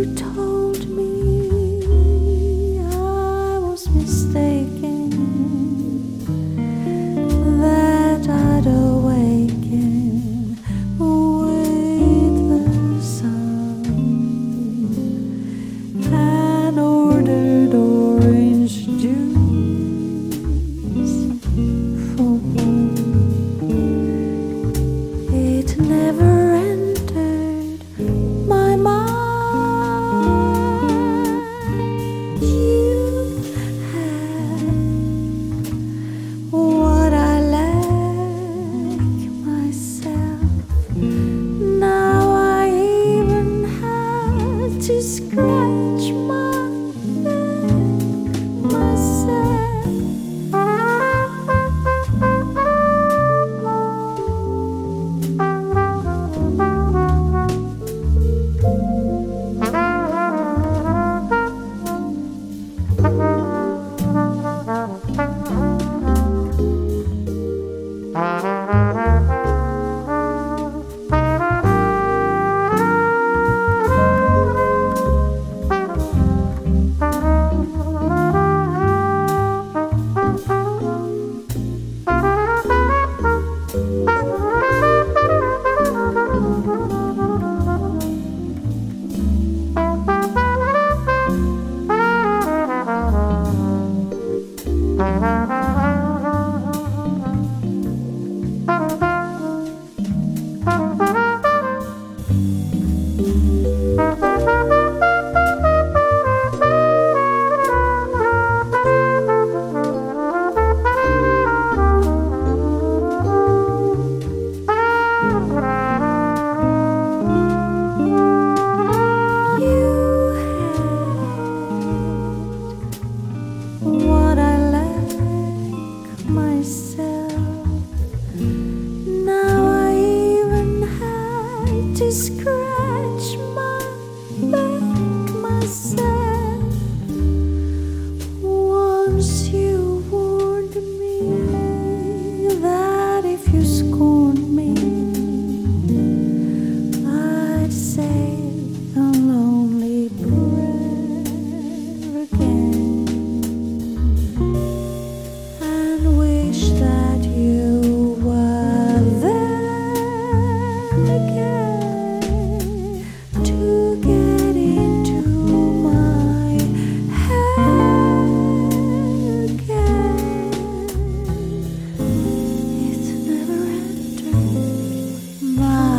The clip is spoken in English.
told me I was mistaken, that I'd awaken with the sun, and ordered orange juice for one. It never entered my mind. You had what I lack myself. Now I even had to scratch my back myself. What I lack myself. Now I even had to scratch my back myself. Once you warned me that if you scorned me, I'd say a lonely prayer again, and wish that you were there again to get into my head again. It never entered my